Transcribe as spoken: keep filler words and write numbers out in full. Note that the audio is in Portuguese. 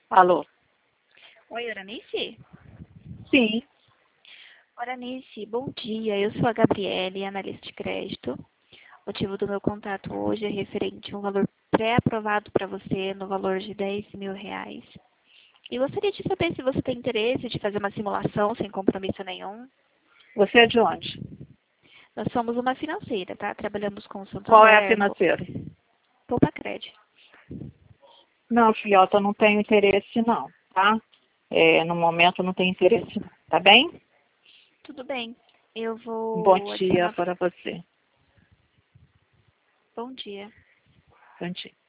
Alô? Oi, Oranice? Sim. Oranice, bom dia. Eu sou a Gabriele, analista de crédito. O motivo do meu contato hoje é referente a um valor pré-aprovado para você no valor de dez mil reais. E gostaria de saber se você tem interesse de fazer uma simulação sem compromisso nenhum. Você é de onde? Nós somos uma financeira, tá? Trabalhamos com o Qual é a Santander, financeira? Poupa Crédito. Não, filhota, eu não tenho interesse não, tá? É, no momento eu não tenho interesse não, tá bem? Tudo bem. Eu Um bom vou dia adicionar... para você. Bom dia. Bom dia.